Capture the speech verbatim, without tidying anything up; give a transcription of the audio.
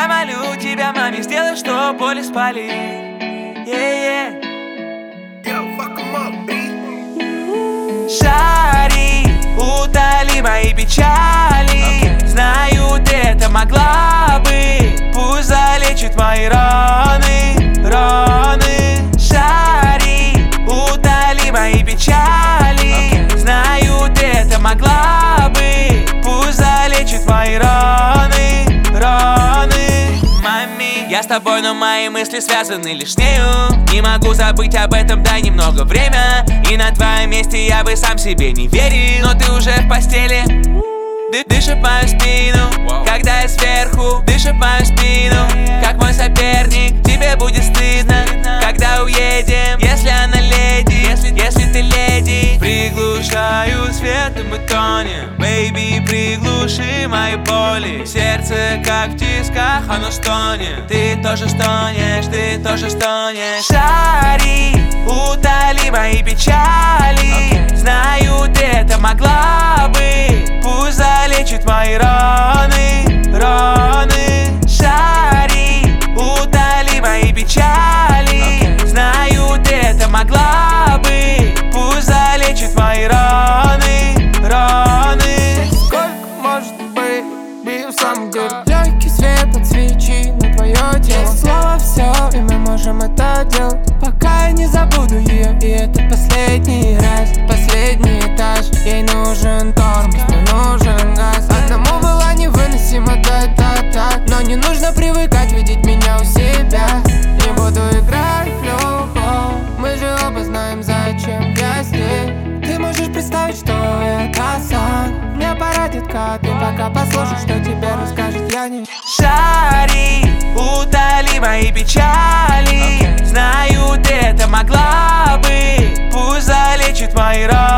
Я молю тебя, маме, сделай, что поле спали. Yeah, yeah. Шари, утоли мои печали. Okay. Знаю, ты это могла бы. Пусть залечит мои раны, раны. Шари, утоли мои печали. Okay. Знаю, ты это могла бы. Пусть залечит мои раны, раны. Мами, я с тобой, но мои мысли связаны лишь с нею. Не могу забыть об этом, дай немного время. И на твоем месте я бы сам себе не верил. Но ты уже в постели, Ды дышит мою спину, wow. Когда я сверху, дышит мою спину. Как мой соперник, тебе будет стыдно, когда уедем, если она леди, если, если ты леди. Приглушаю свет, и мы тонем. Бэйби, приглуши мои боли. Сердце как в тисках, оно стонет. Ты тоже стонешь, ты тоже стонешь. Шари, утоли мои печали. Okay. Знаю, ты это могла бы. Пусть залечит мои раны, раны. Шари, утоли мои печали. Okay. Знаю, ты это могла бы. Пусть залечит мои раны, раны. Сколько может быть, бью в самом деле. Легкий свет под свечи на твое тело. Слово все, и мы можем это делать. Пока я не забуду ее, и это последний раз. Последний этаж, ей нужен тормоз, мне нужен газ. Одному было невыносимо, да, да, да. Но не нужно привыкать видеть меня у себя. Не буду играть в любовь, мы же оба знаем, зачем я здесь. Ты можешь представить, что это сон. Мне пора, детка, ты пока послушай, что тебе расскажет я не. Шари, утоли мои печали. Okay. Знаю, ты это могла бы. Пусть залечит мои раны.